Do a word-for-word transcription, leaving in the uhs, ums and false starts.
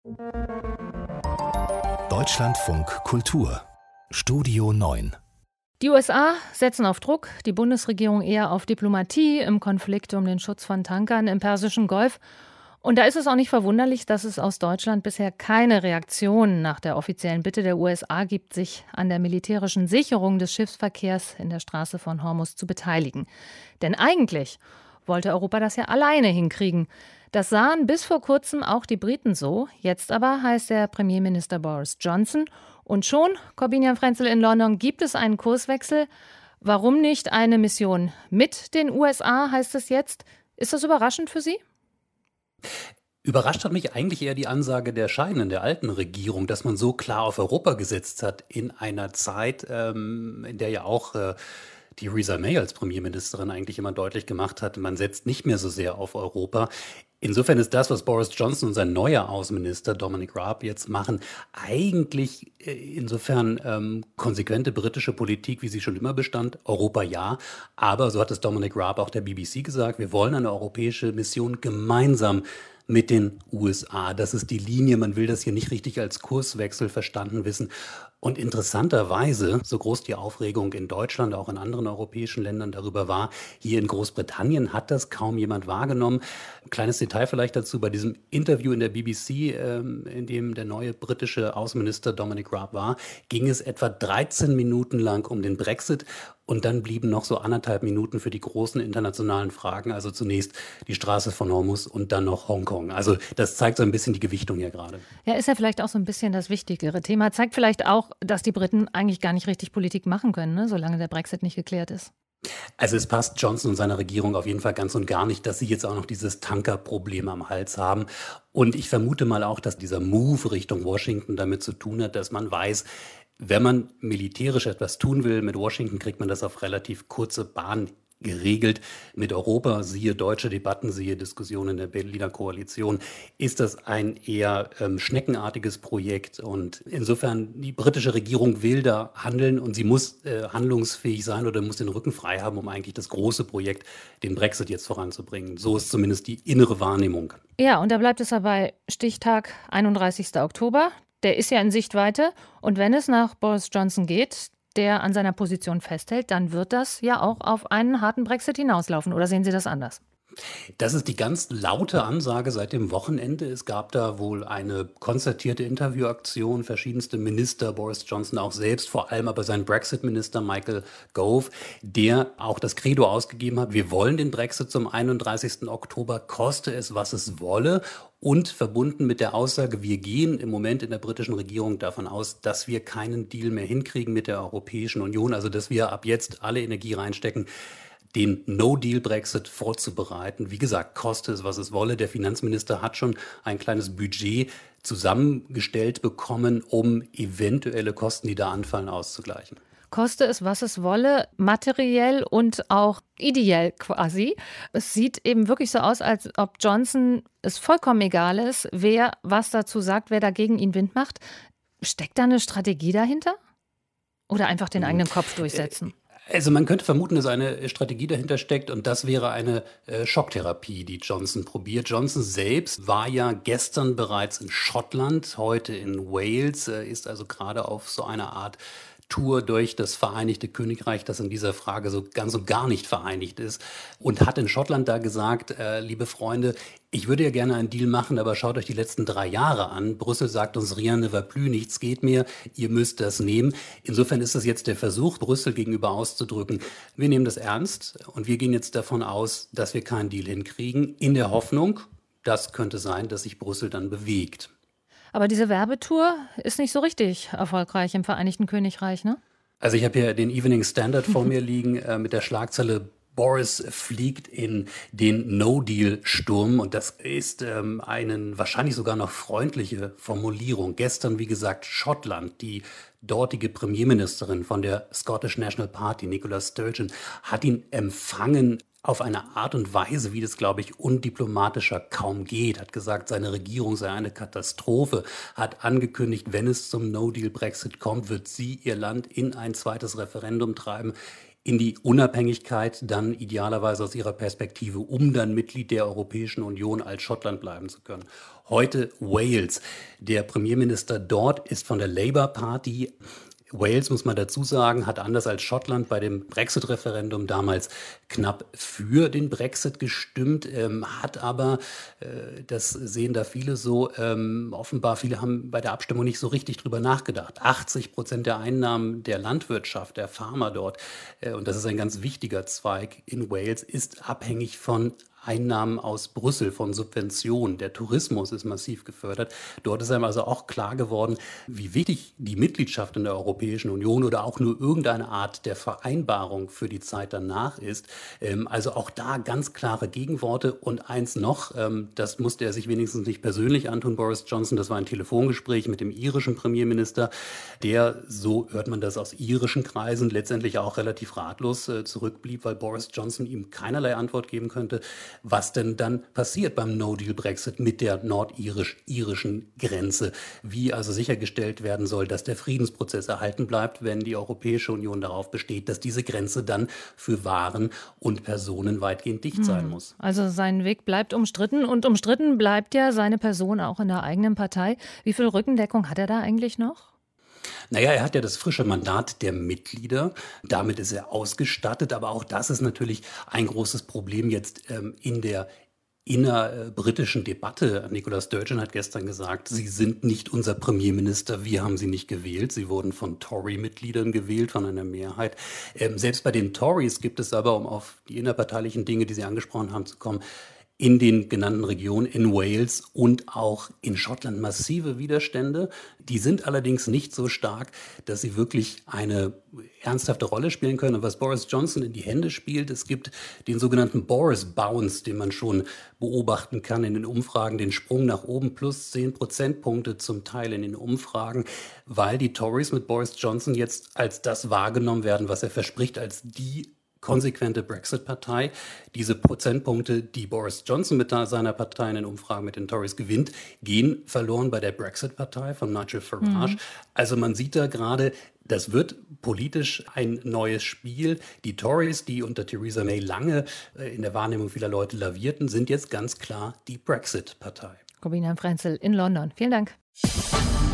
Deutschlandfunk Kultur Studio neun. Die U S A setzen auf Druck, die Bundesregierung eher auf Diplomatie im Konflikt um den Schutz von Tankern im Persischen Golf. Und da ist es auch nicht verwunderlich, dass es aus Deutschland bisher keine Reaktion nach der offiziellen Bitte der U S A gibt, sich an der militärischen Sicherung des Schiffsverkehrs in der Straße von Hormuz zu beteiligen. Denn eigentlich wollte Europa das ja alleine hinkriegen. Das sahen bis vor kurzem auch die Briten so. Jetzt aber heißt der Premierminister Boris Johnson. Und schon, Corbinian Frenzel in London, gibt es einen Kurswechsel. Warum nicht eine Mission mit den U S A, heißt es jetzt. Ist das überraschend für Sie? Überrascht hat mich eigentlich eher die Ansage der scheidenden, der alten Regierung, dass man so klar auf Europa gesetzt hat in einer Zeit, ähm, in der ja auch äh, Theresa May als Premierministerin eigentlich immer deutlich gemacht hat, man setzt nicht mehr so sehr auf Europa. Insofern ist das, was Boris Johnson und sein neuer Außenminister Dominic Raab jetzt machen, eigentlich insofern ähm, konsequente britische Politik, wie sie schon immer bestand. Europa ja, aber so hat es Dominic Raab auch der B B C gesagt, wir wollen eine europäische Mission gemeinsam mit den U S A. Das ist die Linie, man will das hier nicht richtig als Kurswechsel verstanden wissen. Und interessanterweise, so groß die Aufregung in Deutschland, auch in anderen europäischen Ländern darüber war, hier in Großbritannien hat das kaum jemand wahrgenommen. Ein kleines Detail vielleicht dazu, bei diesem Interview in der B B C, ähm, in dem der neue britische Außenminister Dominic Raab war, ging es etwa dreizehn Minuten lang um den Brexit. Und dann blieben noch so anderthalb Minuten für die großen internationalen Fragen. Also zunächst die Straße von Hormuz und dann noch Hongkong. Also das zeigt so ein bisschen die Gewichtung hier gerade. Ja, ist ja vielleicht auch so ein bisschen das wichtigere Thema. Zeigt vielleicht auch, dass die Briten eigentlich gar nicht richtig Politik machen können, ne? Solange der Brexit nicht geklärt ist. Also es passt Johnson und seiner Regierung auf jeden Fall ganz und gar nicht, dass sie jetzt auch noch dieses Tankerproblem am Hals haben. Und ich vermute mal auch, dass dieser Move Richtung Washington damit zu tun hat, dass man weiß, wenn man militärisch etwas tun will mit Washington, kriegt man das auf relativ kurze Bahn geregelt. Mit Europa, siehe deutsche Debatten, siehe Diskussionen der Berliner Koalition, ist das ein eher ähm, schneckenartiges Projekt. Und insofern, die britische Regierung will da handeln und sie muss äh, handlungsfähig sein oder muss den Rücken frei haben, um eigentlich das große Projekt, den Brexit jetzt voranzubringen. So ist zumindest die innere Wahrnehmung. Ja, und da bleibt es dabei, Stichtag einunddreißigster Oktober. Der ist ja in Sichtweite. Und wenn es nach Boris Johnson geht, der an seiner Position festhält, dann wird das ja auch auf einen harten Brexit hinauslaufen. Oder sehen Sie das anders? Das ist die ganz laute Ansage seit dem Wochenende. Es gab da wohl eine konzertierte Interviewaktion, verschiedenste Minister, Boris Johnson auch selbst, vor allem aber sein Brexit-Minister Michael Gove, der auch das Credo ausgegeben hat, wir wollen den Brexit zum einunddreißigsten Oktober, koste es, was es wolle. Und verbunden mit der Aussage, wir gehen im Moment in der britischen Regierung davon aus, dass wir keinen Deal mehr hinkriegen mit der Europäischen Union, also dass wir ab jetzt alle Energie reinstecken, den No-Deal-Brexit vorzubereiten. Wie gesagt, koste es, was es wolle. Der Finanzminister hat schon ein kleines Budget zusammengestellt bekommen, um eventuelle Kosten, die da anfallen, auszugleichen. Koste es, was es wolle, materiell und auch ideell quasi. Es sieht eben wirklich so aus, als ob Johnson es vollkommen egal ist, wer was dazu sagt, wer dagegen ihn Wind macht. Steckt da eine Strategie dahinter? Oder einfach den eigenen Kopf durchsetzen? Also man könnte vermuten, dass eine Strategie dahinter steckt und das wäre eine äh, Schocktherapie, die Johnson probiert. Johnson selbst war ja gestern bereits in Schottland, heute in Wales, äh, ist also gerade auf so einer Art Tour durch das Vereinigte Königreich, das in dieser Frage so ganz und gar nicht vereinigt ist, und hat in Schottland da gesagt, äh, liebe Freunde, ich würde ja gerne einen Deal machen, aber schaut euch die letzten drei Jahre an. Brüssel sagt uns rien ne va plus, nichts geht mehr, ihr müsst das nehmen. Insofern ist das jetzt der Versuch, Brüssel gegenüber auszudrücken, wir nehmen das ernst und wir gehen jetzt davon aus, dass wir keinen Deal hinkriegen, in der Hoffnung, das könnte sein, dass sich Brüssel dann bewegt. Aber diese Werbetour ist nicht so richtig erfolgreich im Vereinigten Königreich, ne? Also ich habe hier den Evening Standard vor mir liegen äh, mit der Schlagzeile Boris fliegt in den No-Deal-Sturm und das ist ähm, eine wahrscheinlich sogar noch freundliche Formulierung. Gestern, wie gesagt, Schottland, die dortige Premierministerin von der Scottish National Party, Nicola Sturgeon, hat ihn empfangen auf eine Art und Weise, wie das, glaube ich, undiplomatischer kaum geht. Hat gesagt, seine Regierung sei eine Katastrophe. Hat angekündigt, wenn es zum No-Deal-Brexit kommt, wird sie ihr Land in ein zweites Referendum treiben. in die Unabhängigkeit, dann idealerweise aus ihrer Perspektive, um dann Mitglied der Europäischen Union als Schottland bleiben zu können. Heute Wales. Der Premierminister dort ist von der Labour Party. Wales, muss man dazu sagen, hat anders als Schottland bei dem Brexit-Referendum damals knapp für den Brexit gestimmt, ähm, hat aber, äh, das sehen da viele so, ähm, offenbar viele haben bei der Abstimmung nicht so richtig drüber nachgedacht. achtzig Prozent der Einnahmen der Landwirtschaft, der Farmer dort, äh, und das ist ein ganz wichtiger Zweig in Wales, ist abhängig von Einnahmen aus Brüssel, von Subventionen. Der Tourismus ist massiv gefördert. Dort ist einem also auch klar geworden, wie wichtig die Mitgliedschaft in der Europäischen Union oder auch nur irgendeine Art der Vereinbarung für die Zeit danach ist. Ähm, also auch da ganz klare Gegenworte. Und eins noch, ähm, das musste er sich wenigstens nicht persönlich antun, Boris Johnson, das war ein Telefongespräch mit dem irischen Premierminister, der, so hört man das aus irischen Kreisen, letztendlich auch relativ ratlos äh, zurückblieb, weil Boris Johnson ihm keinerlei Antwort geben könnte, was denn dann passiert beim No-Deal-Brexit mit der nordirisch-irischen Grenze. Wie also sichergestellt werden soll, dass der Friedensprozess erhalten bleibt, wenn die Europäische Union darauf besteht, dass diese Grenze dann für Waren und Personen weitgehend dicht sein muss. Also sein Weg bleibt umstritten und umstritten bleibt ja seine Person auch in der eigenen Partei. Wie viel Rückendeckung hat er da eigentlich noch? Naja, er hat ja das frische Mandat der Mitglieder. Damit ist er ausgestattet. Aber auch das ist natürlich ein großes Problem jetzt ähm, in der innerbritischen Debatte. Nicola Sturgeon hat gestern gesagt, Sie sind nicht unser Premierminister, wir haben Sie nicht gewählt. Sie wurden von Tory-Mitgliedern gewählt, von einer Mehrheit. Ähm, selbst bei den Tories gibt es aber, um auf die innerparteilichen Dinge, die Sie angesprochen haben, zu kommen, in den genannten Regionen, in Wales und auch in Schottland massive Widerstände. Die sind allerdings nicht so stark, dass sie wirklich eine ernsthafte Rolle spielen können. Und was Boris Johnson in die Hände spielt, es gibt den sogenannten Boris Bounce, den man schon beobachten kann in den Umfragen, den Sprung nach oben plus zehn Prozentpunkte zum Teil in den Umfragen, weil die Tories mit Boris Johnson jetzt als das wahrgenommen werden, was er verspricht, als die konsequente Brexit-Partei. Diese Prozentpunkte, die Boris Johnson mit seiner Partei in den Umfragen mit den Tories gewinnt, gehen verloren bei der Brexit-Partei von Nigel Farage. Mhm. Also man sieht da gerade, das wird politisch ein neues Spiel. Die Tories, die unter Theresa May lange in der Wahrnehmung vieler Leute lavierten, sind jetzt ganz klar die Brexit-Partei. Corbinian Frenzel in London. Vielen Dank.